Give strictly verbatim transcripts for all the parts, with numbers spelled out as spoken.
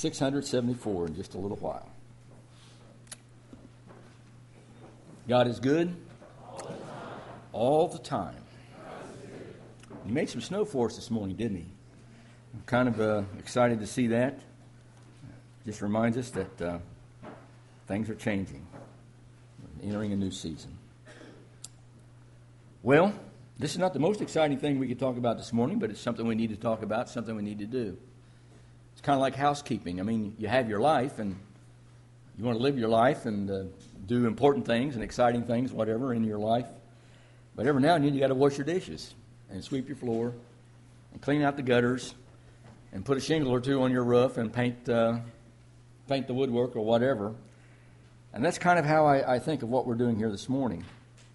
six hundred seventy-four in just a little while. God is good all the time. He made some snow for us this morning, didn't he? I'm kind of uh, excited to see that. Just reminds us that uh, things are changing. We're entering a new season. Well, this is not the most exciting thing we could talk about this morning, but it's something we need to talk about, something we need to do. It's kind of like housekeeping. I mean, you have your life, and you want to live your life and uh, do important things and exciting things, whatever, in your life. But every now and then you got to wash your dishes and sweep your floor and clean out the gutters and put a shingle or two on your roof and paint uh, paint the woodwork or whatever. And that's kind of how I, I think of what we're doing here this morning.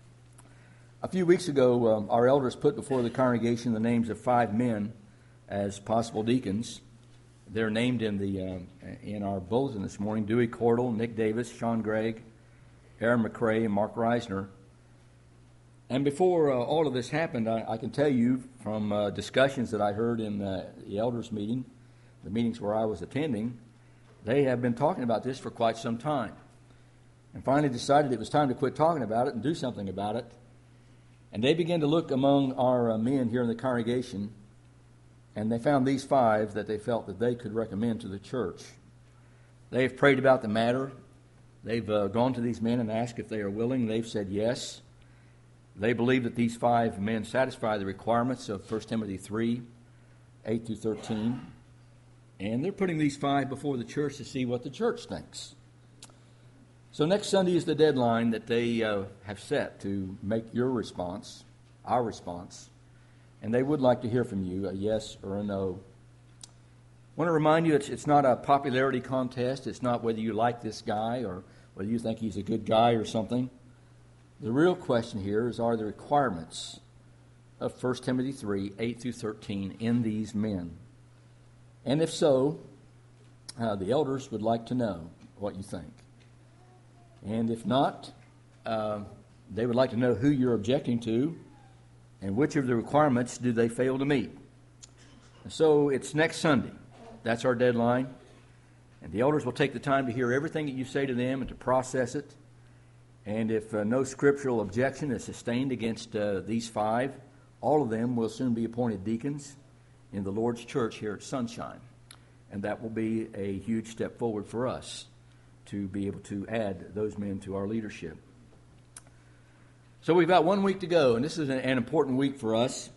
A few weeks ago, um, our elders put before the congregation the names of five men as possible deacons. They're named in the uh, in our bulletin this morning: Dewey Cordell, Nick Davis, Sean Gregg, Aaron McCrae, and Mark Reisner. And before uh, all of this happened, I, I can tell you from uh, discussions that I heard in uh, the elders' meeting, the meetings where I was attending, they have been talking about this for quite some time. And finally decided it was time to quit talking about it and do something about it. And they began to look among our uh, men here in the congregation, and they found these five that they felt that they could recommend to the church. They've prayed about the matter. They've uh, gone to these men and asked if they are willing. They've said yes. They believe that these five men satisfy the requirements of First Timothy three, eight through thirteen. And they're putting these five before the church to see what the church thinks. So next Sunday is the deadline that they uh, have set to make your response, our response. And they would like to hear from you, a yes or a no. I want to remind you it's, it's not a popularity contest. It's not whether you like this guy or whether you think he's a good guy or something. The real question here is, are the requirements of First Timothy three, eight through thirteen in these men? And if so, uh, the elders would like to know what you think. And if not, uh, they would like to know who you're objecting to and which of the requirements do they fail to meet. And so it's next Sunday. That's our deadline. And the elders will take the time to hear everything that you say to them and to process it. And if uh, no scriptural objection is sustained against uh, these five, all of them will soon be appointed deacons in the Lord's church here at Sunshine. And that will be a huge step forward for us to be able to add those men to our leadership. So we've got one week to go, and this is an, an important week for us.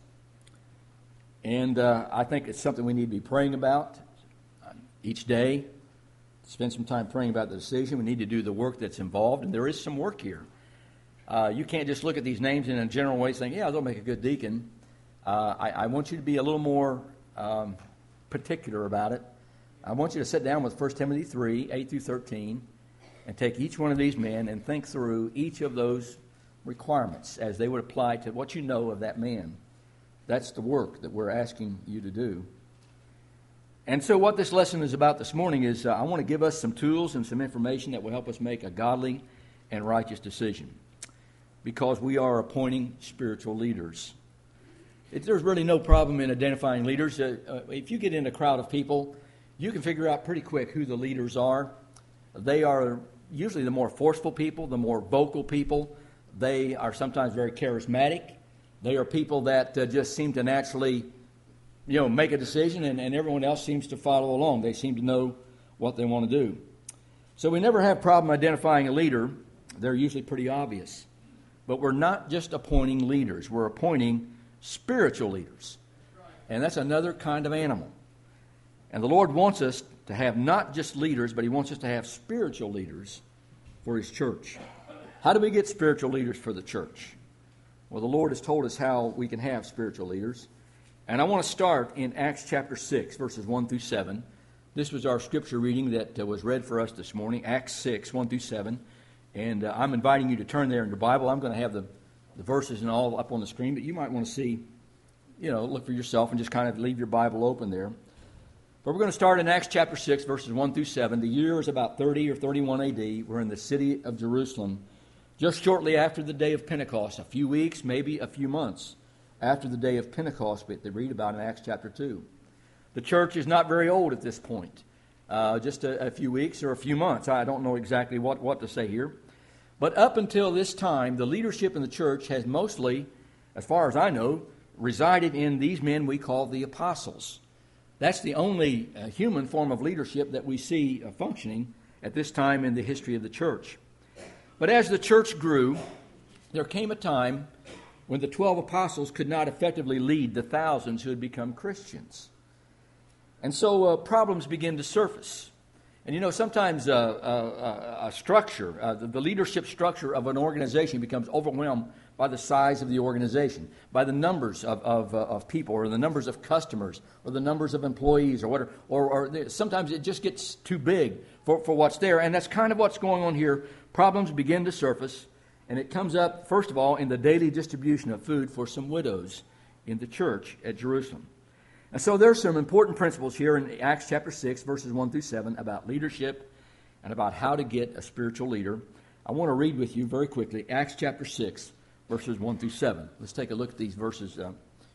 And uh, I think it's something we need to be praying about uh, each day. Spend some time praying about the decision. We need to do the work that's involved, and there is some work here. Uh, you can't just look at these names in a general way saying, yeah, they'll make a good deacon. Uh, I, I want you to be a little more um, particular about it. I want you to sit down with First Timothy three, eight through thirteen, and take each one of these men and think through each of those requirements as they would apply to what you know of that man. That's the work that we're asking you to do. And so what this lesson is about this morning is uh, I want to give us some tools and some information that will help us make a godly and righteous decision, because we are appointing spiritual leaders. It, there's really no problem in identifying leaders. Uh, uh, if you get in a crowd of people, you can figure out pretty quick who the leaders are. They are usually the more forceful people, the more vocal people. They are sometimes very charismatic. They are people that uh, just seem to naturally, you know, make a decision, and, and everyone else seems to follow along. They seem to know what they want to do. So we never have a problem identifying a leader. They're usually pretty obvious. But we're not just appointing leaders. We're appointing spiritual leaders. And that's another kind of animal. And the Lord wants us to have not just leaders, but He wants us to have spiritual leaders for His church. How do we get spiritual leaders for the church? Well, the Lord has told us how we can have spiritual leaders. And I want to start in Acts chapter six, verses one through seven. This was our scripture reading that uh, was read for us this morning, Acts six, one through seven. And uh, I'm inviting you to turn there in your Bible. I'm going to have the, the verses and all up on the screen, but you might want to see, you know, look for yourself and just kind of leave your Bible open there. But we're going to start in Acts chapter six, verses one through seven. The year is about thirty or thirty-one A D. We're in the city of Jerusalem, just shortly after the day of Pentecost, a few weeks, maybe a few months after the day of Pentecost that they read about in Acts chapter two. The church is not very old at this point. uh, just a, a few weeks or a few months. I don't know exactly what, what to say here. But up until this time, the leadership in the church has mostly, as far as I know, resided in these men we call the apostles. That's the only uh, human form of leadership that we see uh, functioning at this time in the history of the church. But as the church grew, there came a time when the twelve apostles could not effectively lead the thousands who had become Christians. And so uh, problems began to surface. And you know, sometimes uh, uh, a structure, uh, the, the leadership structure of an organization becomes overwhelmed by the size of the organization, by the numbers of of, uh, of people, or the numbers of customers, or the numbers of employees, or whatever. Or, or sometimes it just gets too big for, for what's there. And that's kind of what's going on here. Problems begin to surface, and it comes up, first of all, in the daily distribution of food for some widows in the church at Jerusalem. And so there's some important principles here in Acts chapter six, verses one through seven, about leadership and about how to get a spiritual leader. I want to read with you very quickly Acts chapter six, verses one through seven. Let's take a look at these verses. Uh,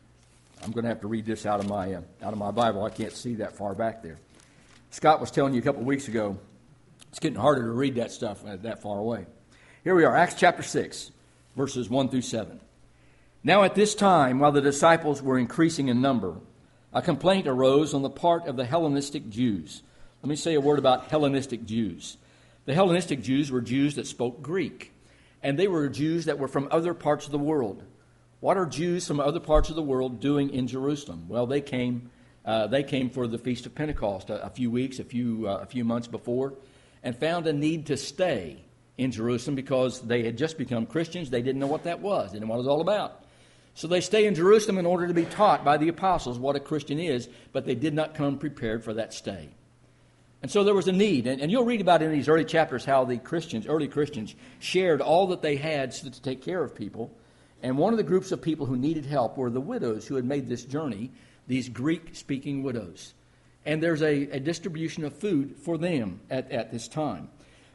I'm going to have to read this out of my uh, out of my Bible. I can't see that far back there. Scott was telling you a couple of weeks ago, it's getting harder to read that stuff uh, that far away. Here we are, Acts chapter six, verses one through seven. Now at this time, while the disciples were increasing in number, a complaint arose on the part of the Hellenistic Jews. Let me say a word about Hellenistic Jews. The Hellenistic Jews were Jews that spoke Greek, and they were Jews that were from other parts of the world. What are Jews from other parts of the world doing in Jerusalem? Well, they came uh, they came for the Feast of Pentecost a, a few weeks, a few uh, a few months before, and found a need to stay in Jerusalem because they had just become Christians. They didn't know what that was. They didn't know what it was all about. So they stay in Jerusalem in order to be taught by the apostles what a Christian is, but they did not come prepared for that stay. And so there was a need, and, and you'll read about in these early chapters how the Christians, early Christians, shared all that they had to take care of people. And one of the groups of people who needed help were the widows who had made this journey, these Greek-speaking widows. And there's a, a distribution of food for them at, at this time.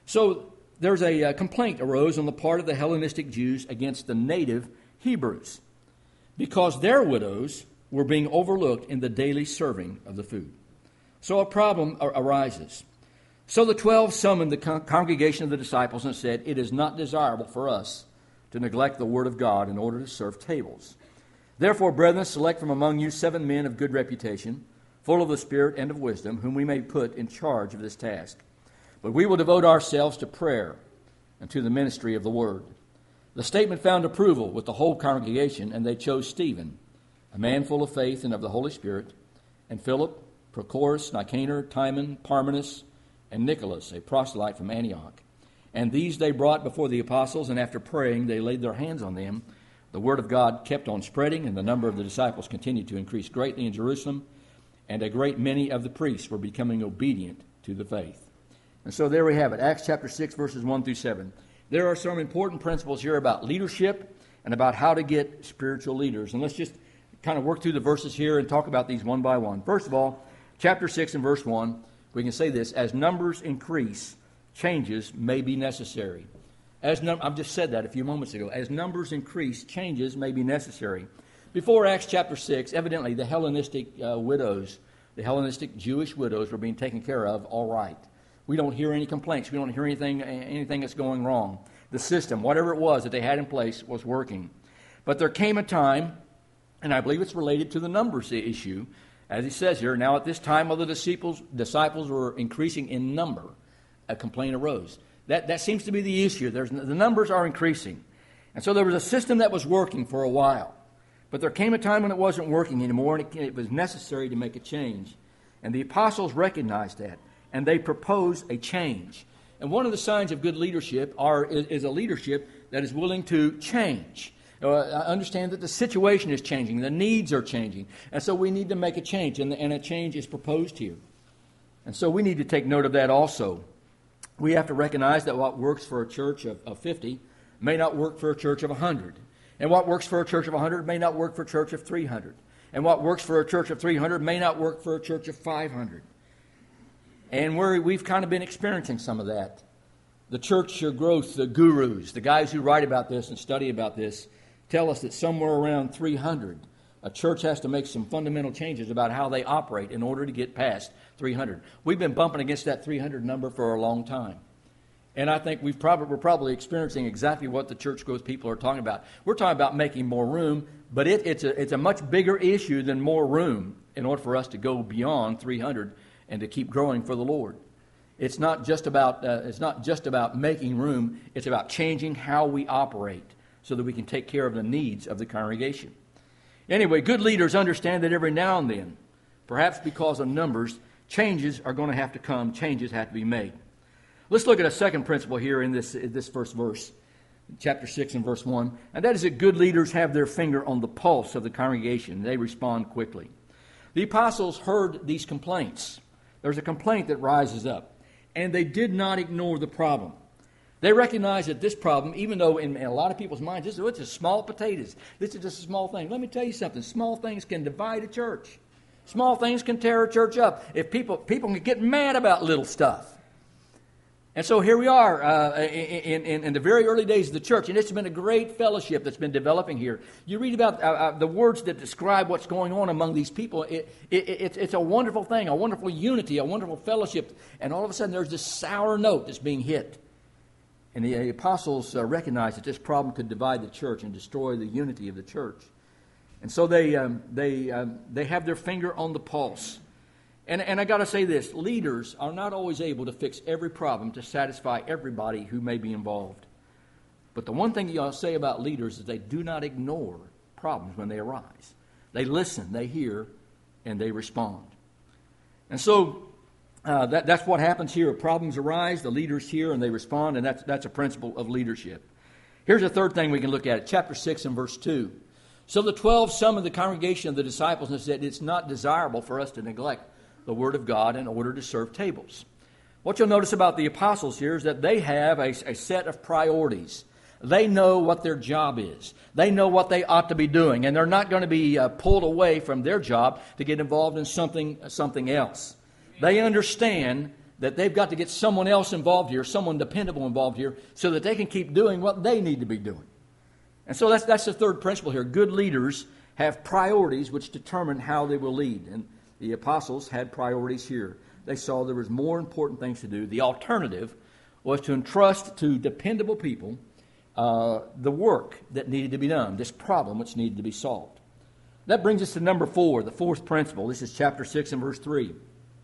So there's a, a complaint arose on the part of the Hellenistic Jews against the native Hebrews, because their widows were being overlooked in the daily serving of the food. So a problem ar- arises. So the twelve summoned the con- congregation of the disciples and said, "It is not desirable for us to neglect the word of God in order to serve tables. Therefore, brethren, select from among you seven men of good reputation, full of the Spirit and of wisdom, whom we may put in charge of this task. But we will devote ourselves to prayer and to the ministry of the word." The statement found approval with the whole congregation, and they chose Stephen, a man full of faith and of the Holy Spirit, and Philip, Prochorus, Nicanor, Timon, Parmenas, and Nicholas, a proselyte from Antioch. And these they brought before the apostles, and after praying, they laid their hands on them. The word of God kept on spreading, and the number of the disciples continued to increase greatly in Jerusalem, and a great many of the priests were becoming obedient to the faith. And so there we have it, Acts chapter six, verses one through seven. There are some important principles here about leadership and about how to get spiritual leaders. And let's just kind of work through the verses here and talk about these one by one. First of all, chapter six and verse one, we can say this: as numbers increase, changes may be necessary. As num- I've just said that a few moments ago. As numbers increase, changes may be necessary. Before Acts chapter six, evidently the Hellenistic uh, widows, the Hellenistic Jewish widows were being taken care of all right. We don't hear any complaints. We don't hear anything anything that's going wrong. The system, whatever it was that they had in place, was working. But there came a time, and I believe it's related to the numbers issue, as he says here, now at this time while the disciples, disciples were increasing in number, a complaint arose. That, that seems to be the issue. There's, the numbers are increasing. And so there was a system that was working for a while. But there came a time when it wasn't working anymore, and it, it was necessary to make a change. And the apostles recognized that, and they proposed a change. And one of the signs of good leadership are, is, is a leadership that is willing to change. Uh, I understand that the situation is changing, the needs are changing, and so we need to make a change, and, and a change is proposed here. And so we need to take note of that also. We have to recognize that what works for a church of, of fifty may not work for a church of one hundred. And what works for a church of one hundred may not work for a church of three hundred. And what works for a church of three hundred may not work for a church of five hundred. And we're, we've kind of been experiencing some of that. The church growth, the gurus, the guys who write about this and study about this, tell us that somewhere around three hundred A church has to make some fundamental changes about how they operate in order to get past three hundred. We've been bumping against that three hundred number for a long time. And I think we've probably, we're probably experiencing exactly what the church growth people are talking about. We're talking about making more room, but it, it's, a, it's a much bigger issue than more room in order for us to go beyond three hundred and to keep growing for the Lord. It's not just about, uh, it's not just about making room. It's about changing how we operate so that we can take care of the needs of the congregation. Anyway, good leaders understand that every now and then, perhaps because of numbers, changes are going to have to come, changes have to be made. Let's look at a second principle here in this, in this first verse, chapter six and verse one, and that is that good leaders have their finger on the pulse of the congregation. They respond quickly. The apostles heard these complaints. There's a complaint that rises up, and they did not ignore the problem. They recognize that this problem, even though in, in a lot of people's minds, this is it's just small potatoes. This is just a small thing. Let me tell you something. Small things can divide a church. Small things can tear a church up. If people people can get mad about little stuff. And so here we are uh, in, in, in the very early days of the church, and it's been a great fellowship that's been developing here. You read about uh, uh, the words that describe what's going on among these people. It, it, it, it's a wonderful thing, a wonderful unity, a wonderful fellowship. And all of a sudden there's this sour note that's being hit. And the apostles uh, recognized that this problem could divide the church and destroy the unity of the church. And so they um, they um, they have their finger on the pulse. And, and I got to say this, leaders are not always able to fix every problem to satisfy everybody who may be involved. But the one thing you ought to say about leaders is they do not ignore problems when they arise. They listen, they hear, and they respond. And so uh, that, that's what happens here. Problems arise, the leaders hear, and they respond, and that's, that's a principle of leadership. Here's a third thing we can look at, chapter six and verse two. So the twelve summoned the congregation of the disciples and said, it's not desirable for us to neglect the Word of God in order to serve tables. What you'll notice about the apostles here is that they have a, a set of priorities. They know what their job is. They know what they ought to be doing, and they're not going to be uh, pulled away from their job to get involved in something, something else. They understand that they've got to get someone else involved here, someone dependable involved here, so that they can keep doing what they need to be doing. And so that's, that's the third principle here. Good leaders have priorities which determine how they will lead. And the apostles had priorities here. They saw there was more important things to do. The alternative was to entrust to dependable people uh, the work that needed to be done, this problem which needed to be solved. That brings us to number four, the fourth principle. This is chapter six and verse three.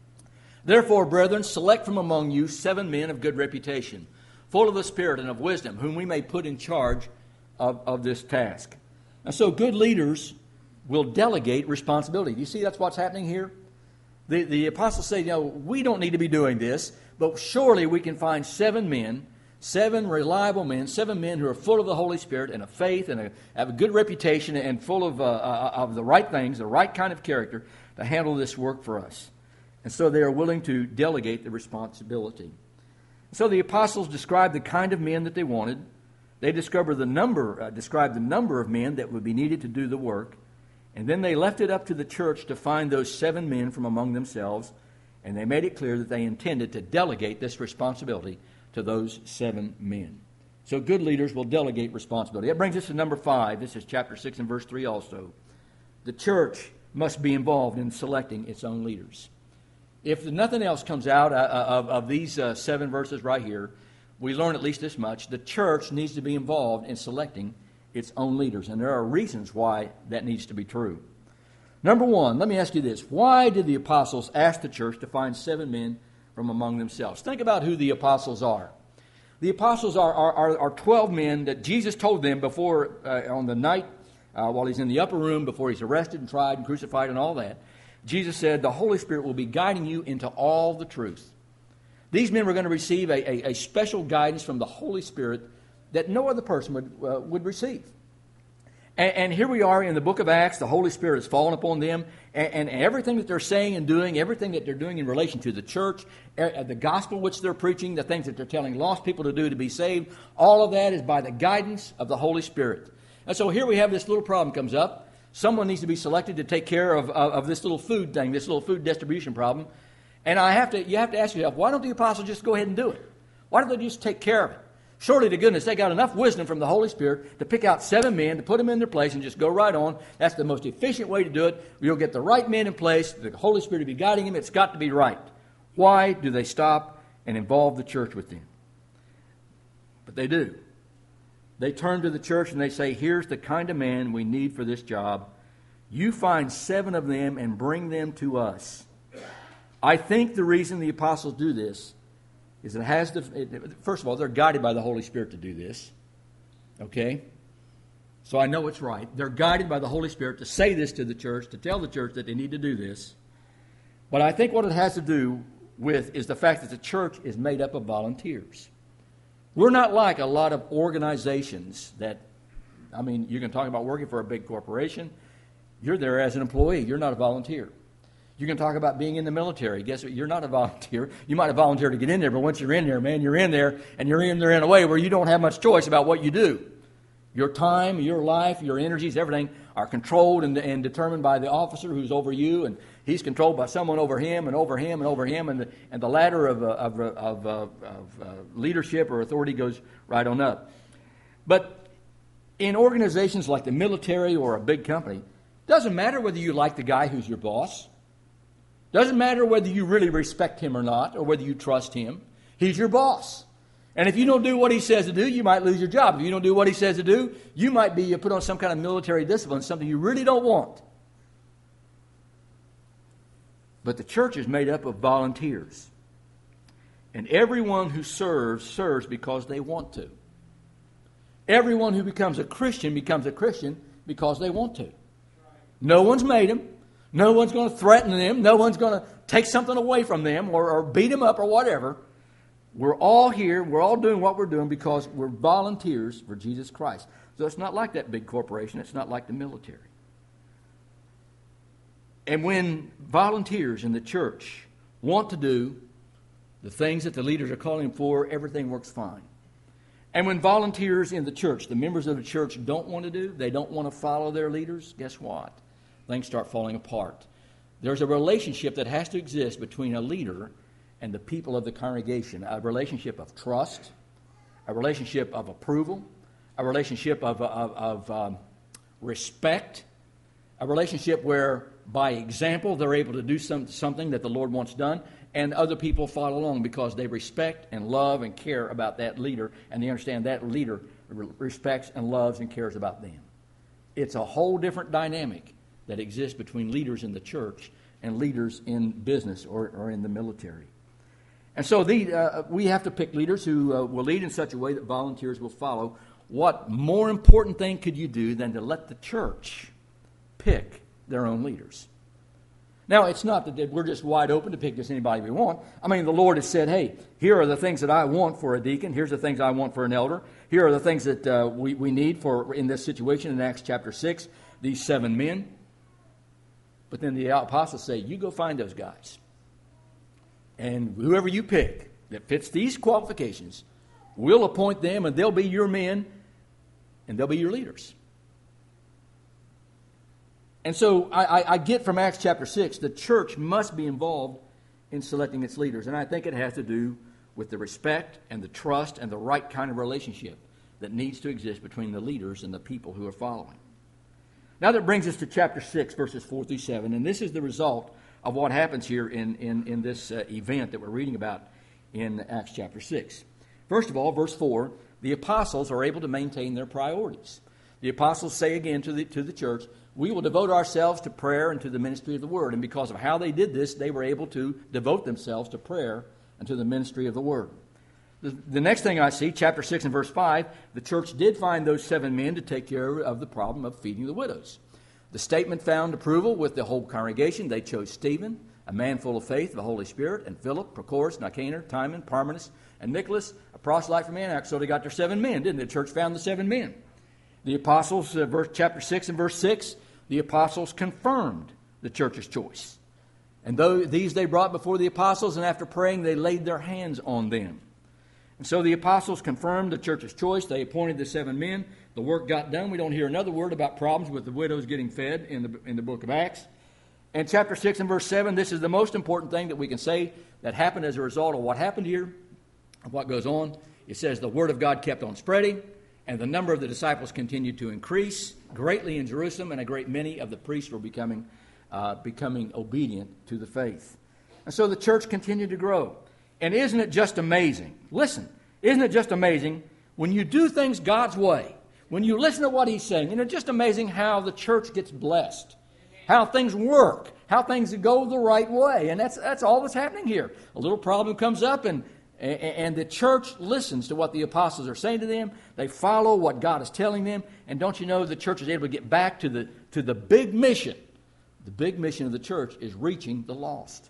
Therefore, brethren, select from among you seven men of good reputation, full of the Spirit and of wisdom, whom we may put in charge of, of this task. And so good leaders will delegate responsibility. Do you see that's what's happening here? The, the apostles say, you know, we don't need to be doing this, but surely we can find seven men, seven reliable men, seven men who are full of the Holy Spirit and of faith and a, have a good reputation and full of, uh, uh, of the right things, the right kind of character to handle this work for us. And so they are willing to delegate the responsibility. So the apostles described the kind of men that they wanted. They discovered the number, uh, described the number of men that would be needed to do the work. And then they left it up to the church to find those seven men from among themselves, and they made it clear that they intended to delegate this responsibility to those seven men. So good leaders will delegate responsibility. That brings us to number five. This is chapter six and verse three also. The church must be involved in selecting its own leaders. If nothing else comes out of, of these uh, seven verses right here, we learn at least this much. The church needs to be involved in selecting its own leaders. And there are reasons why that needs to be true. Number one, let me ask you this. Why did the apostles ask the church to find seven men from among themselves? Think about who the apostles are. The apostles are, are, are, are twelve men that Jesus told them before, uh, on the night uh, while he's in the upper room, before he's arrested and tried and crucified and all that. Jesus said, the Holy Spirit will be guiding you into all the truth. These men were going to receive a, a, a special guidance from the Holy Spirit that no other person would, uh, would receive. And, and here we are in the book of Acts. The Holy Spirit has fallen upon them. And, and everything that they're saying and doing, everything that they're doing in relation to the church, uh, the gospel which they're preaching, the things that they're telling lost people to do to be saved, all of that is by the guidance of the Holy Spirit. And so here we have this little problem comes up. Someone needs to be selected to take care of, of, of this little food thing, this little food distribution problem. And I have to, you have to ask yourself, why don't the apostles just go ahead and do it? Why don't they just take care of it? Surely to goodness, they got enough wisdom from the Holy Spirit to pick out seven men, to put them in their place and just go right on. That's the most efficient way to do it. You'll get the right men in place. The Holy Spirit will be guiding them. It's got to be right. Why do they stop and involve the church with them? But they do. They turn to the church and they say, here's the kind of man we need for this job. You find seven of them and bring them to us. I think the reason the apostles do this is it has to, it, first of all, they're guided by the Holy Spirit to do this. Okay? So I know it's right. They're guided by the Holy Spirit to say this to the church, to tell the church that they need to do this. But I think what it has to do with is the fact that the church is made up of volunteers. We're not like a lot of organizations that, I mean, you can talk about working for a big corporation. You're there as an employee. You're not a volunteer. You can talk about being in the military. Guess what? You're not a volunteer. You might have volunteered to get in there, but once you're in there, man, you're in there, and you're in there in a way where you don't have much choice about what you do. Your time, your life, your energies, everything are controlled and, and determined by the officer who's over you, and he's controlled by someone over him and over him and over him, and the, and the ladder of, uh, of, uh, of, uh, of uh, leadership or authority goes right on up. But in organizations like the military or a big company, it doesn't matter whether you like the guy who's your boss. Doesn't matter whether you really respect him or not, or whether you trust him. He's your boss. And if you don't do what he says to do, you might lose your job. If you don't do what he says to do, you might be put on some kind of military discipline, something you really don't want. But the church is made up of volunteers. And everyone who serves, serves because they want to. Everyone who becomes a Christian becomes a Christian because they want to. No one's made them. No one's going to threaten them. No one's going to take something away from them or, or beat them up or whatever. We're all here. We're all doing what we're doing because we're volunteers for Jesus Christ. So it's not like that big corporation. It's not like the military. And when volunteers in the church want to do the things that the leaders are calling for, everything works fine. And when volunteers in the church, the members of the church, don't want to do, they don't want to follow their leaders, guess what? Things start falling apart. There's a relationship that has to exist between a leader and the people of the congregation, a relationship of trust, a relationship of approval, a relationship of, of, of um, respect, a relationship where, by example, they're able to do some, something that the Lord wants done, and other people follow along because they respect and love and care about that leader, and they understand that leader respects and loves and cares about them. It's a whole different dynamic that exists between leaders in the church and leaders in business or, or in the military. And so the, uh, we have to pick leaders who uh, will lead in such a way that volunteers will follow. What more important thing could you do than to let the church pick their own leaders? Now, it's not that we're just wide open to pick just anybody we want. I mean, the Lord has said, hey, here are the things that I want for a deacon. Here's the things I want for an elder. Here are the things that uh, we, we need for in this situation in Acts chapter six, these seven men. But then the apostles say, you go find those guys. And whoever you pick that fits these qualifications, we'll appoint them and they'll be your men and they'll be your leaders. And so I, I, I get from Acts chapter six, the church must be involved in selecting its leaders. And I think it has to do with the respect and the trust and the right kind of relationship that needs to exist between the leaders and the people who are following. Now that brings us to chapter six, verses four through seven, and this is the result of what happens here in, in, in this uh, event that we're reading about in Acts chapter six. First of all, verse four, the apostles are able to maintain their priorities. The apostles say again to the, to the church, we will devote ourselves to prayer and to the ministry of the word. And because of how they did this, they were able to devote themselves to prayer and to the ministry of the word. The, the next thing I see, chapter six and verse five, the church did find those seven men to take care of the problem of feeding the widows. The statement found approval with the whole congregation. They chose Stephen, a man full of faith, the Holy Spirit, and Philip, Prochorus, Nicanor, Timon, Parmenas, and Nicholas, a proselyte from Antioch. So they got their seven men, didn't they? The church found the seven men. The apostles, uh, verse, chapter six and verse six, the apostles confirmed the church's choice. And though these they brought before the apostles, and after praying, they laid their hands on them. And so the apostles confirmed the church's choice. They appointed the seven men. The work got done. We don't hear another word about problems with the widows getting fed in the, in the book of Acts. And chapter six and verse seven, this is the most important thing that we can say that happened as a result of what happened here, of what goes on. It says the word of God kept on spreading, and the number of the disciples continued to increase greatly in Jerusalem, and a great many of the priests were becoming, uh, becoming obedient to the faith. And so the church continued to grow. And isn't it just amazing? Listen, isn't it just amazing when you do things God's way, when you listen to what He's saying? Isn't it just amazing how the church gets blessed, how things work, how things go the right way? And that's that's all that's happening here. A little problem comes up, and And the church listens to what the apostles are saying to them. They follow what God is telling them. And don't you know, the church is able to get back to the to the big mission. The big mission of the church is reaching the lost.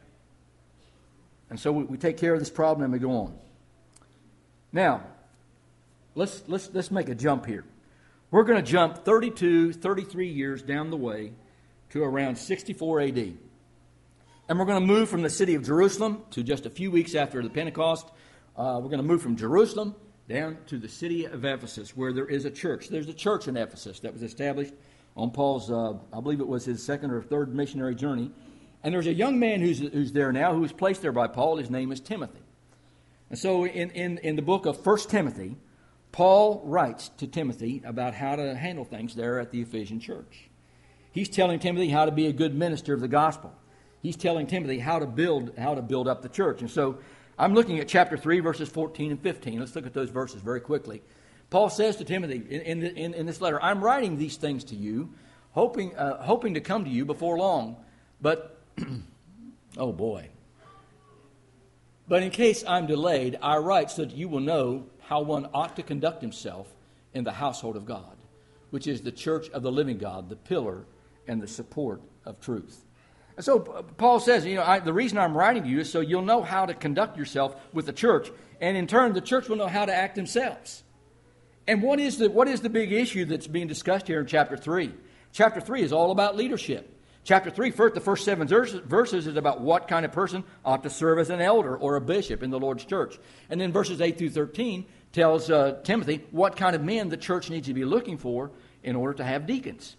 And so we, we take care of this problem and we go on. Now, let's let's let's make a jump here. We're going to jump thirty-two, thirty-three years down the way to around sixty-four A D. And we're going to move from the city of Jerusalem to just a few weeks after the Pentecost. Uh, we're going to move from Jerusalem down to the city of Ephesus, where there is a church. There's a church in Ephesus that was established on Paul's, uh, I believe it was his second or third missionary journey. And there's a young man who's, who's there now, who was placed there by Paul. His name is Timothy. And so in, in, in the book of First Timothy, Paul writes to Timothy about how to handle things there at the Ephesian church. He's telling Timothy how to be a good minister of the gospel. He's telling Timothy how to build how to build up the church. And so I'm looking at chapter three, verses fourteen and fifteen. Let's look at those verses very quickly. Paul says to Timothy in, in, in, in this letter, I'm writing these things to you, hoping uh, hoping to come to you before long. But, oh boy. But in case I'm delayed, I write so that you will know how one ought to conduct himself in the household of God, which is the church of the living God, the pillar and the support of truth. And so Paul says, you know, I, the reason I'm writing to you is so you'll know how to conduct yourself with the church. And in turn, the church will know how to act themselves. And what is the what is the big issue that's being discussed here in chapter three? Chapter three is all about leadership. Chapter three, first, the first seven verses is about what kind of person ought to serve as an elder or a bishop in the Lord's church. And then verses eight through thirteen tells uh, Timothy what kind of men the church needs to be looking for in order to have deacons.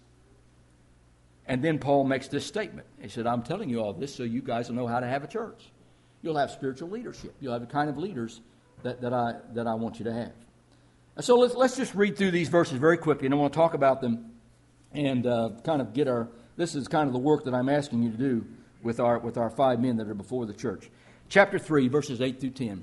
And then Paul makes this statement. He said, I'm telling you all this so you guys will know how to have a church. You'll have spiritual leadership. You'll have the kind of leaders that, that I that I want you to have. And so let's, let's just read through these verses very quickly, and I want to talk about them and uh, kind of get our, this is kind of the work that I'm asking you to do with our, with our five men that are before the church. Chapter three, verses eight through ten.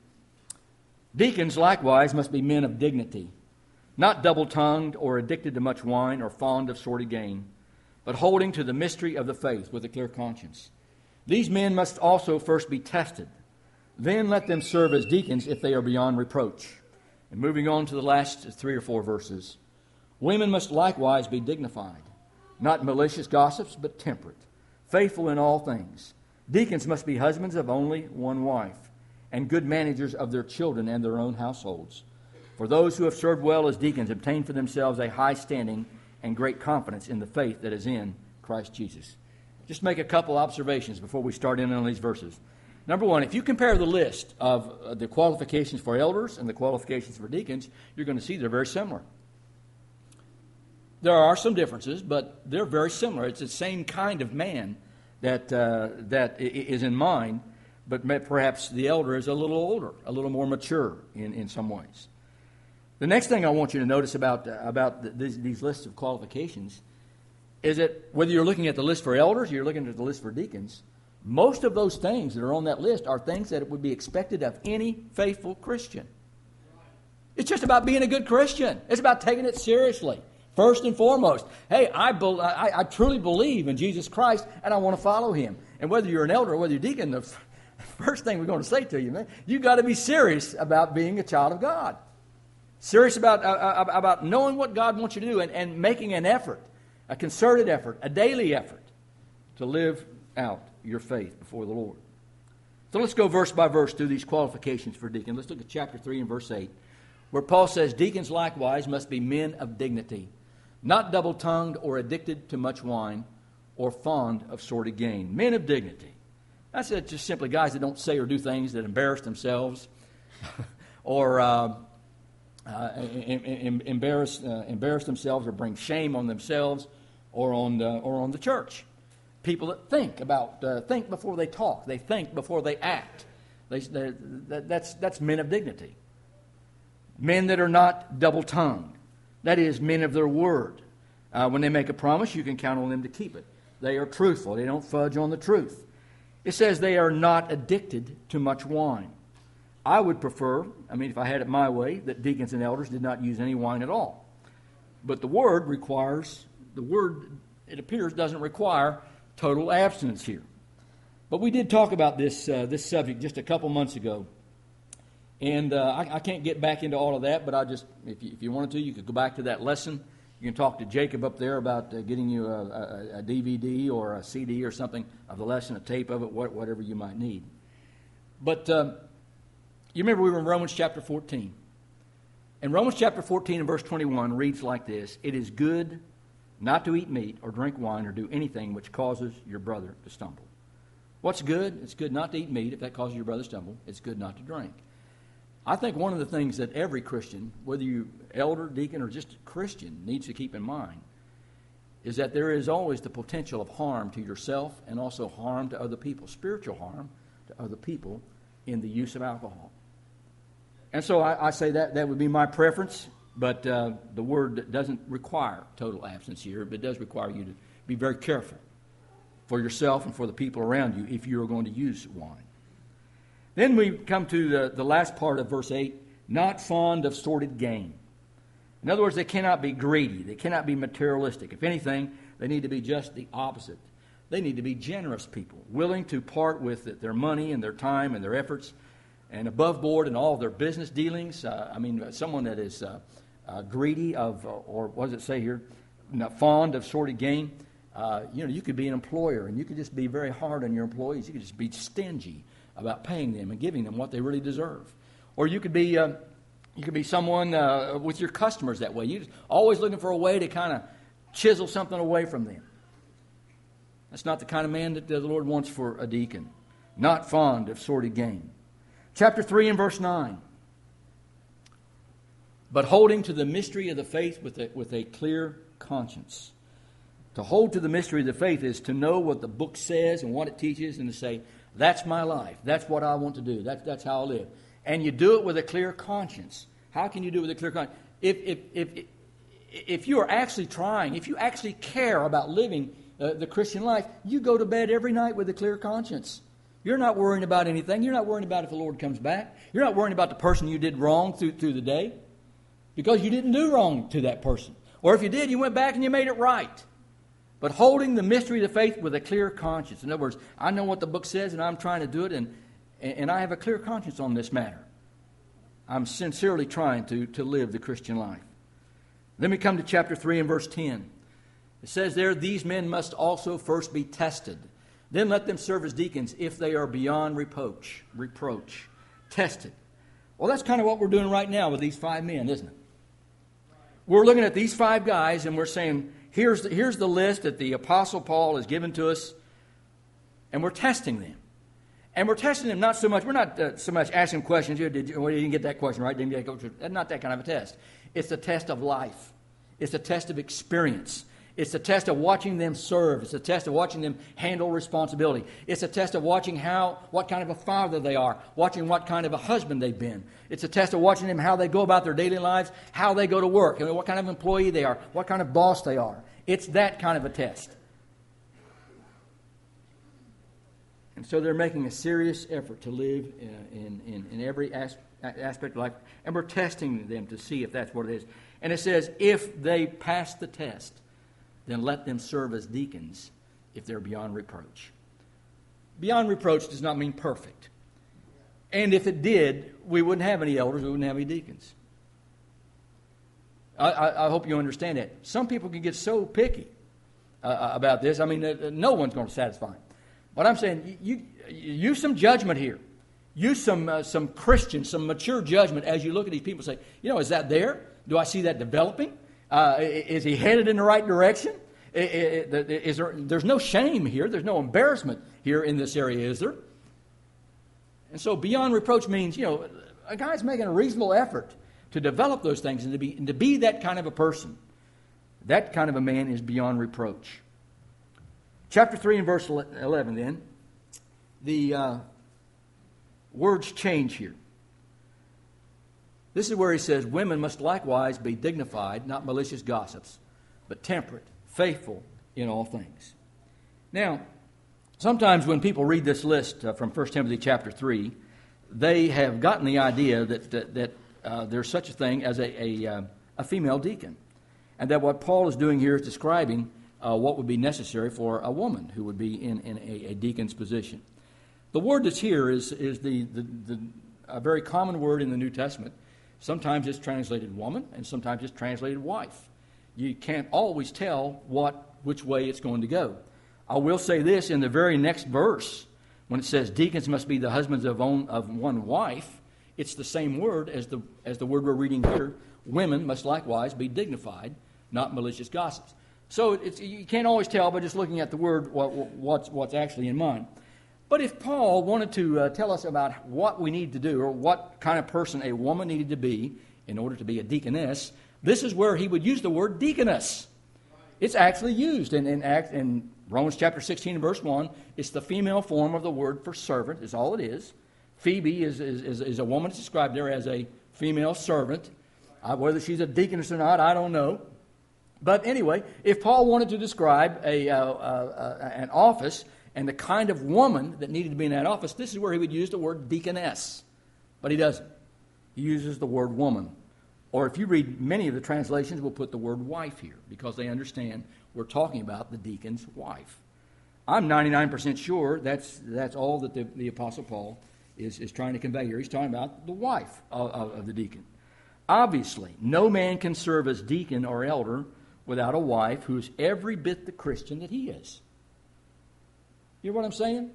Deacons likewise must be men of dignity, not double-tongued or addicted to much wine or fond of sordid gain, but holding to the mystery of the faith with a clear conscience. These men must also first be tested. Then let them serve as deacons if they are beyond reproach. And moving on to the last three or four verses. Women must likewise be dignified, not malicious gossips, but temperate, faithful in all things. Deacons must be husbands of only one wife, and good managers of their children and their own households. For those who have served well as deacons obtain for themselves a high standing and great confidence in the faith that is in Christ Jesus. Just make a couple observations before we start in on these verses. Number one, if you compare the list of uh, the qualifications for elders and the qualifications for deacons, you're going to see they're very similar. There are some differences, but they're very similar. It's the same kind of man that uh, that is in mind, but perhaps the elder is a little older, a little more mature in, in some ways. The next thing I want you to notice about, uh, about the, these, these lists of qualifications is that whether you're looking at the list for elders or you're looking at the list for deacons, most of those things that are on that list are things that would be expected of any faithful Christian. It's just about being a good Christian. It's about taking it seriously, first and foremost. Hey, I, be, I, I truly believe in Jesus Christ, and I want to follow Him. And whether you're an elder or whether you're a deacon, the f- first thing we're going to say to you, man, you got to be serious about being a child of God. Serious about, uh, about knowing what God wants you to do and, and making an effort, a concerted effort, a daily effort to live out your faith before the Lord. So let's go verse by verse through these qualifications for deacon. Let's look at chapter three and verse eight, where Paul says, Deacons likewise must be men of dignity, not double-tongued or addicted to much wine or fond of sordid gain. Men of dignity. That's just simply guys that don't say or do things that embarrass themselves or uh, uh, embarrass, uh, embarrass themselves or bring shame on themselves or on the, or on the church. People that think about, uh, think before they talk. They think before they act. They, that, that's, that's men of dignity. Men that are not double-tongued. That is, men of their word. Uh, when they make a promise, you can count on them to keep it. They are truthful. They don't fudge on the truth. It says they are not addicted to much wine. I would prefer, I mean, if I had it my way, that deacons and elders did not use any wine at all. But the Word requires, the Word, it appears, doesn't require total abstinence here. But we did talk about this uh, this subject just a couple months ago. And uh, I, I can't get back into all of that, but I just, if you, if you wanted to, you could go back to that lesson. You can talk to Jacob up there about uh, getting you a, a, a D V D or a C D or something of the lesson, a tape of it, whatever you might need. But uh, you remember we were in Romans chapter fourteen. And Romans chapter fourteen and verse twenty-one reads like this: It is good not to eat meat or drink wine or do anything which causes your brother to stumble. What's good? It's good not to eat meat if that causes your brother to stumble. It's good not to drink. I think one of the things that every Christian, whether you elder, deacon, or just Christian, needs to keep in mind is that there is always the potential of harm to yourself and also harm to other people, spiritual harm to other people in the use of alcohol. And so I, I say that that would be my preference, but uh, the Word doesn't require total abstinence here, but it does require you to be very careful for yourself and for the people around you if you are going to use wine. Then we come to the, the last part of verse eight, not fond of sordid gain. In other words, they cannot be greedy. They cannot be materialistic. If anything, they need to be just the opposite. They need to be generous people, willing to part with their money and their time and their efforts and above board in all of their business dealings. Uh, I mean, someone that is uh, uh, greedy of, uh, or what does it say here, not fond of sordid gain. Uh, you know, you could be an employer and you could just be very hard on your employees. You could just be stingy about paying them and giving them what they really deserve. Or you could be uh, you could be someone uh, with your customers that way. You're just always looking for a way to kind of chisel something away from them. That's not the kind of man that the Lord wants for a deacon. Not fond of sordid gain. Chapter three and verse nine. But holding to the mystery of the faith with a, with a clear conscience. To hold to the mystery of the faith is to know what the book says and what it teaches and to say, that's my life. That's what I want to do. That's, that's how I live. And you do it with a clear conscience. How can you do it with a clear conscience? If, if, if, if you are actually trying, if you actually care about living uh, the Christian life, you go to bed every night with a clear conscience. You're not worrying about anything. You're not worrying about if the Lord comes back. You're not worrying about the person you did wrong through, through the day because you didn't do wrong to that person. Or if you did, you went back and you made it right. But holding the mystery of the faith with a clear conscience. In other words, I know what the book says and I'm trying to do it, and, and I have a clear conscience on this matter. I'm sincerely trying to, to live the Christian life. Then we come to chapter three and verse ten. It says there, these men must also first be tested. Then let them serve as deacons if they are beyond reproach. Reproach. Tested. Well, that's kind of what we're doing right now with these five men, isn't it? We're looking at these five guys and we're saying, Here's the, here's the list that the Apostle Paul has given to us, and we're testing them. And we're testing them not so much, we're not uh, so much asking questions. You, did you, well, you didn't get that question right. Didn't get that, that's not that kind of a test. It's a test of life. It's a test of experience. It's a test of watching them serve. It's a test of watching them handle responsibility. It's a test of watching how, what kind of a father they are, watching what kind of a husband they've been. It's a test of watching them how they go about their daily lives, how they go to work, and what kind of employee they are, what kind of boss they are. It's that kind of a test. And so they're making a serious effort to live in, in, in every as, aspect of life, and we're testing them to see if that's what it is. And it says, if they pass the test, then let them serve as deacons if they're beyond reproach. Beyond reproach does not mean perfect. And if it did, we wouldn't have any elders, we wouldn't have any deacons. I, I, I hope you understand that. Some people can get so picky uh, about this. I mean, uh, no one's going to satisfy them. But I'm saying, you, you use some judgment here. Use some uh, some Christian, some mature judgment as you look at these people and say, you know, is that there? Do I see that developing? Uh, is he headed in the right direction? Is there, there's no shame here. There's no embarrassment here in this area, is there? And so beyond reproach means, you know, a guy's making a reasonable effort to develop those things and to be, and to be that kind of a person. That kind of a man is beyond reproach. Chapter three and verse eleven then, the uh, words change here. This is where he says, women must likewise be dignified, not malicious gossips, but temperate, faithful in all things. Now, sometimes when people read this list uh, from First Timothy chapter three, they have gotten the idea that that, that uh, there's such a thing as a, a, uh, a female deacon, and that what Paul is doing here is describing uh, what would be necessary for a woman who would be in, in a, a deacon's position. The word that's here is, is the, the, the a very common word in the New Testament. Sometimes it's translated woman, and sometimes it's translated wife. You can't always tell what which way it's going to go. I will say this, in the very next verse, when it says deacons must be the husbands of, own, of one wife, it's the same word as the as the word we're reading here. Women must likewise be dignified, not malicious gossips. So it's, you can't always tell by just looking at the word what, what's, what's actually in mind. But if Paul wanted to uh, tell us about what we need to do, or what kind of person a woman needed to be in order to be a deaconess, this is where he would use the word deaconess. It's actually used in, in, Act, in Romans chapter sixteen and verse one. It's the female form of the word for servant, is all it is. Phoebe is, is, is, is a woman that's described there as a female servant. Uh, whether she's a deaconess or not, I don't know. But anyway, if Paul wanted to describe a, uh, uh, uh, an office and the kind of woman that needed to be in that office, this is where he would use the word deaconess. But he doesn't. He uses the word woman. Or if you read many of the translations, we'll put the word wife here because they understand we're talking about the deacon's wife. I'm ninety-nine percent sure that's that's all that the, the Apostle Paul is, is trying to convey here. He's talking about the wife of, of, of the deacon. Obviously, no man can serve as deacon or elder without a wife who is every bit the Christian that he is. You hear what I'm saying?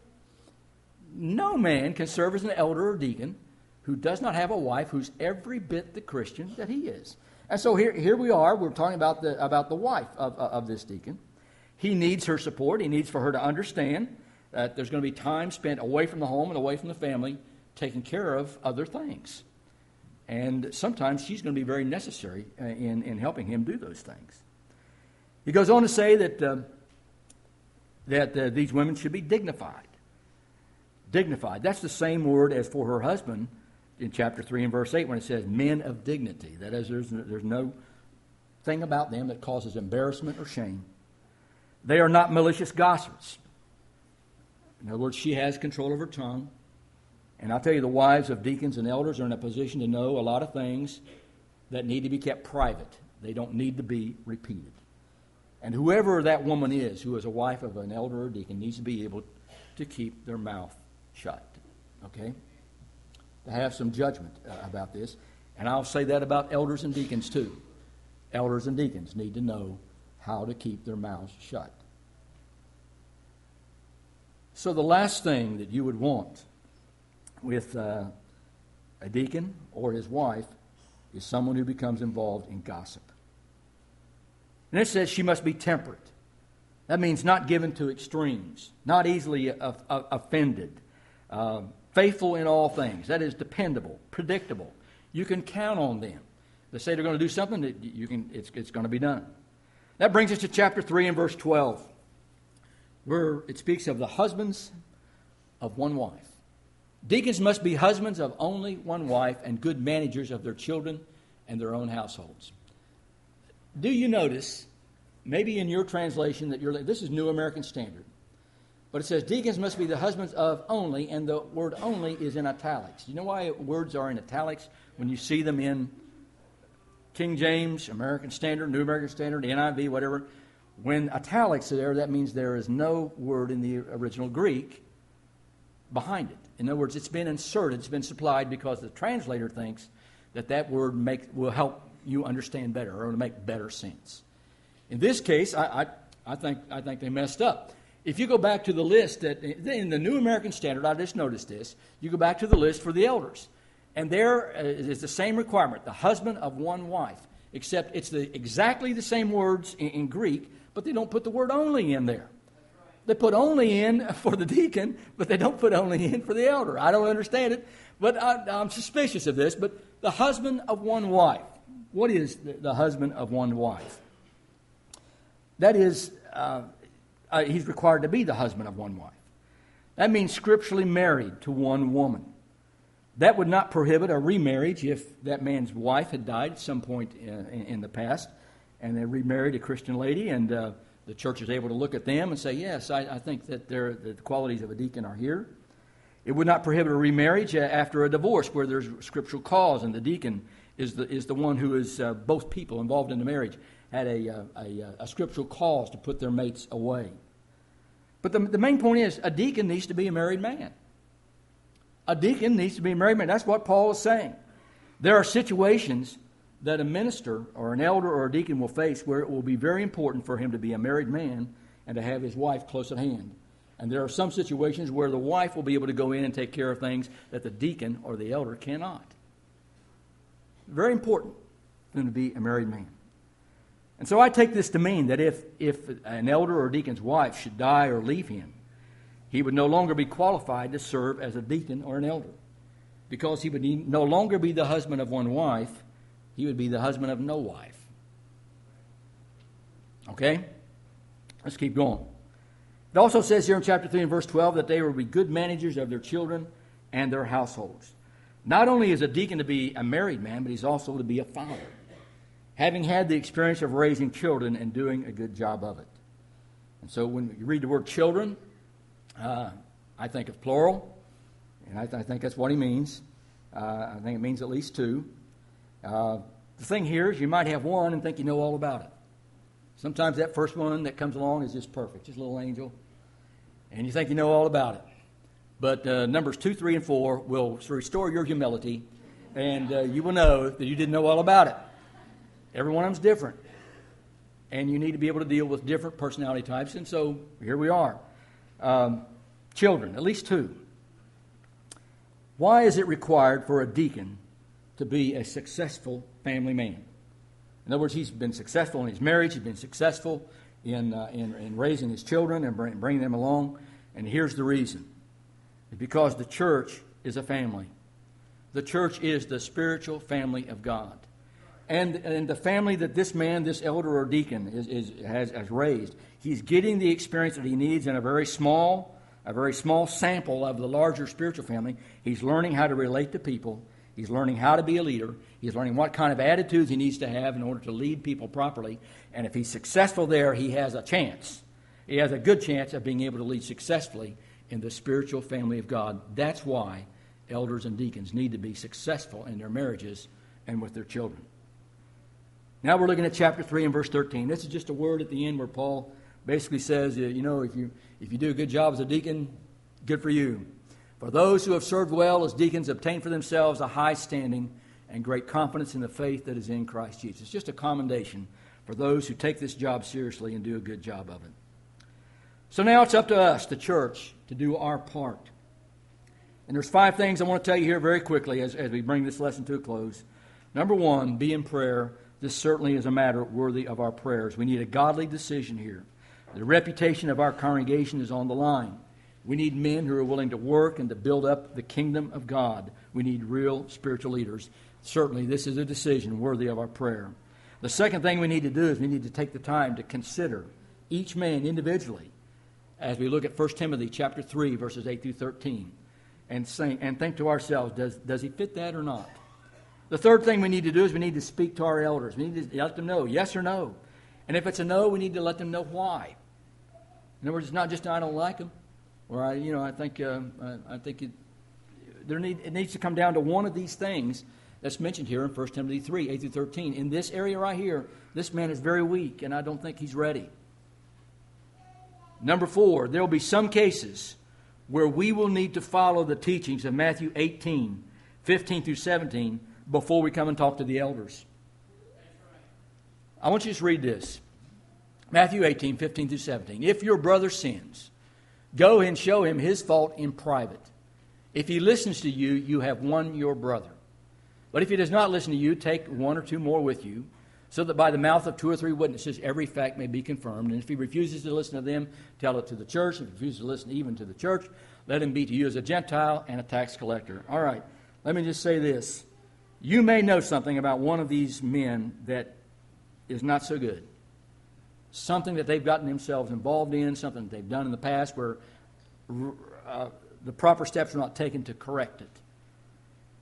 No man can serve as an elder or deacon who does not have a wife who's every bit the Christian that he is. And so here, here we are. We're talking about the about the wife of, of this deacon. He needs her support. He needs for her to understand that there's going to be time spent away from the home and away from the family taking care of other things. And sometimes she's going to be very necessary in, in helping him do those things. He goes on to say that, uh, that uh, these women should be dignified. Dignified. That's the same word as for her husband in chapter three and verse eight when it says men of dignity. That is, there's, there's no thing about them that causes embarrassment or shame. They are not malicious gossips. In other words, she has control of her tongue. And I'll tell you, the wives of deacons and elders are in a position to know a lot of things that need to be kept private. They don't need to be repeated. And whoever that woman is who is a wife of an elder or deacon needs to be able to keep their mouth shut. Okay? To have some judgment uh, about this. And I'll say that about elders and deacons too. Elders and deacons need to know how to keep their mouths shut. So the last thing that you would want with uh, a deacon or his wife is someone who becomes involved in gossip. And it says she must be temperate. That means not given to extremes, not easily uh, uh, offended, uh, faithful in all things. That is dependable, predictable. You can count on them. They say they're going to do something, that you can. It's, it's going to be done. That brings us to chapter three and verse twelve, where it speaks of the husbands of one wife. Deacons must be husbands of only one wife and good managers of their children and their own households. Do you notice, maybe in your translation, that you're this is New American Standard, but it says deacons must be the husbands of only, and the word only is in italics. You know why words are in italics when you see them in King James, American Standard, New American Standard, N I V, whatever? When italics are there, that means there is no word in the original Greek behind it. In other words, it's been inserted, it's been supplied because the translator thinks that that word make, will help you understand better or to make better sense. In this case, I, I, I think I think they messed up. If you go back to the list that in the New American Standard, I just noticed this. You go back to the list for the elders, and there is the same requirement: the husband of one wife. Except it's the exactly the same words in, in Greek, but they don't put the word only in there. They put only in for the deacon, but they don't put only in for the elder. I don't understand it, but I, I'm suspicious of this. But the husband of one wife. What is the, the husband of one wife? That is, uh, uh, he's required to be the husband of one wife. That means scripturally married to one woman. That would not prohibit a remarriage if that man's wife had died at some point in, in the past, and they remarried a Christian lady, and uh, the church is able to look at them and say, yes, I, I think that, that the qualities of a deacon are here. It would not prohibit a remarriage after a divorce where there's scriptural cause, and the deacon is the is the one who is uh, both people involved in the marriage had a, a, a, a scriptural cause to put their mates away. But the, the main point is a deacon needs to be a married man. A deacon needs to be a married man. That's what Paul is saying. There are situations that a minister or an elder or a deacon will face where it will be very important for him to be a married man and to have his wife close at hand. And there are some situations where the wife will be able to go in and take care of things that the deacon or the elder cannot. Very important for them to be a married man. And so I take this to mean that if, if an elder or deacon's wife should die or leave him, he would no longer be qualified to serve as a deacon or an elder, because he would no longer be the husband of one wife, he would be the husband of no wife. Okay? Let's keep going. It also says here in chapter three and verse twelve that they will be good managers of their children and their households. Not only is a deacon to be a married man, but he's also to be a father, having had the experience of raising children and doing a good job of it. And so when you read the word children, uh, I think of plural, and I, th- I think that's what he means. Uh, I think it means at least two. Uh, the thing here is you might have one and think you know all about it. Sometimes that first one that comes along is just perfect, just a little angel, and you think you know all about it. But uh, Numbers two, three, and four will restore your humility, and uh, you will know that you didn't know all about it. Every one of them's different, and you need to be able to deal with different personality types, and so here we are. Um, children, at least two. Why is it required for a deacon to be a successful family man? In other words, he's been successful in his marriage, he's been successful in uh, in, in raising his children and bring, bringing them along, and here's the reason. It's because the church is a family. The church is the spiritual family of God. And, and the family that this man, this elder or deacon is, is, has, has raised, he's getting the experience that he needs in a very small, a very small sample of the larger spiritual family. He's learning how to relate to people. He's learning how to be a leader. He's learning what kind of attitudes he needs to have in order to lead people properly. And if he's successful there, he has a chance. He has a good chance of being able to lead successfully in the spiritual family of God. That's why elders and deacons need to be successful in their marriages and with their children. Now we're looking at chapter three and verse thirteen. This is just a word at the end where Paul basically says, you know, if you if you do a good job as a deacon, good for you. For those who have served well as deacons obtain for themselves a high standing and great confidence in the faith that is in Christ Jesus. It's just a commendation for those who take this job seriously and do a good job of it. So now it's up to us, the church, to do our part. And there's five things I want to tell you here very quickly as, as we bring this lesson to a close. Number one, be in prayer. This certainly is a matter worthy of our prayers. We need a godly decision here. The reputation of our congregation is on the line. We need men who are willing to work and to build up the kingdom of God. We need real spiritual leaders. Certainly, this is a decision worthy of our prayer. The second thing we need to do is we need to take the time to consider each man individually as we look at First Timothy chapter three, verses eight through thirteen, and, say, and think to ourselves, does, does he fit that or not? The third thing we need to do is we need to speak to our elders. We need to let them know, yes or no. And if it's a no, we need to let them know why. In other words, it's not just I don't like them, or I, you know, I think uh, I, I think it, there need it needs to come down to one of these things that's mentioned here in First Timothy three, eight through thirteen. In this area right here, this man is very weak, and I don't think he's ready. Number four, there will be some cases where we will need to follow the teachings of Matthew eighteen, fifteen through seventeen before we come and talk to the elders. I want you to just read this. Matthew eighteen, fifteen through seventeen. If your brother sins, go and show him his fault in private. If he listens to you, you have won your brother. But if he does not listen to you, take one or two more with you, so that by the mouth of two or three witnesses every fact may be confirmed. And if he refuses to listen to them, tell it to the church. If he refuses to listen even to the church, let him be to you as a Gentile and a tax collector. All right, let me just say this. You may know something about one of these men that is not so good. Something that they've gotten themselves involved in, something that they've done in the past where uh, the proper steps are not taken to correct it.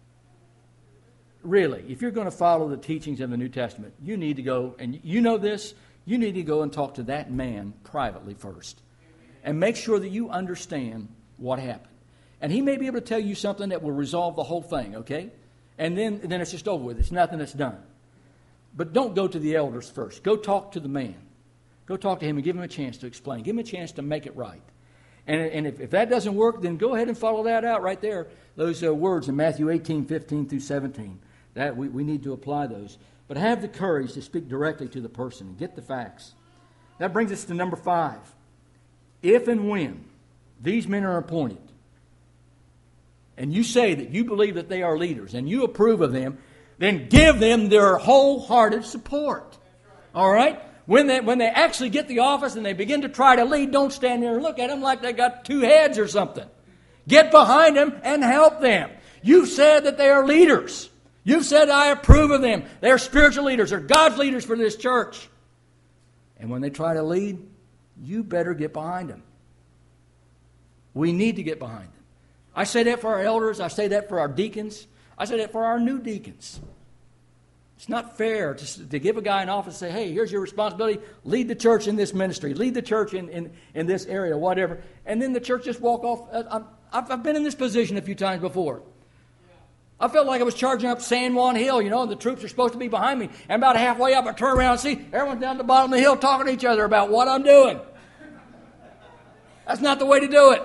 really, if you're going to follow the teachings of the New Testament, you need to go, and you know this, you need to go and talk to that man privately first. And make sure that you understand what happened. And he may be able to tell you something that will resolve the whole thing, okay? And then, and then it's just over with. It's nothing that's done. But don't go to the elders first. Go talk to the man. Go talk to him and give him a chance to explain. Give him a chance to make it right. And, and if, if that doesn't work, then go ahead and follow that out right there. Those uh, words in Matthew eighteen, fifteen through seventeen. That we, we need to apply those. But have the courage to speak directly to the person and get the facts. That brings us to number five. If and when these men are appointed, and you say that you believe that they are leaders and you approve of them, then give them their wholehearted support. All right? When they, when they actually get the office and they begin to try to lead, don't stand there and look at them like they got two heads or something. Get behind them and help them. You've said that they are leaders. You've said, I approve of them. They're spiritual leaders. They're God's leaders for this church. And when they try to lead, you better get behind them. We need to get behind them. I say that for our elders. I say that for our deacons. I say that for our new deacons. It's not fair to, to give a guy an office and say, hey, here's your responsibility. Lead the church in this ministry. Lead the church in, in, in this area, whatever. And then the church just walk off. I've, I've been in this position a few times before. I felt like I was charging up San Juan Hill, you know, and the troops are supposed to be behind me. And about halfway up, I turn around and see everyone's down at the bottom of the hill talking to each other about what I'm doing. That's not the way to do it.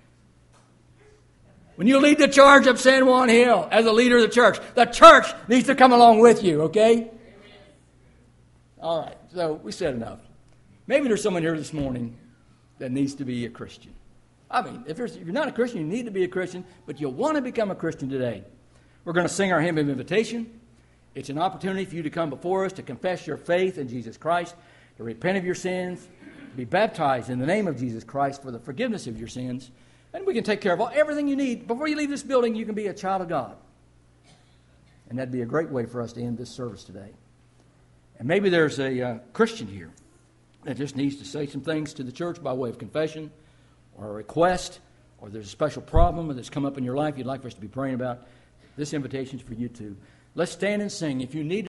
When you lead the charge up San Juan Hill as a leader of the church, the church needs to come along with you, okay? All right, so we said enough. Maybe there's someone here this morning that needs to be a Christian. I mean, if, if you're not a Christian, you need to be a Christian, but you want to become a Christian today. We're going to sing our hymn of invitation. It's an opportunity for you to come before us to confess your faith in Jesus Christ, to repent of your sins, to be baptized in the name of Jesus Christ for the forgiveness of your sins. And we can take care of all, everything you need. Before you leave this building, you can be a child of God. And that'd be a great way for us to end this service today. And maybe there's a uh, Christian here that just needs to say some things to the church by way of confession or a request, or there's a special problem that's come up in your life you'd like for us to be praying about. This invitation is for you too. Let's stand and sing. If you need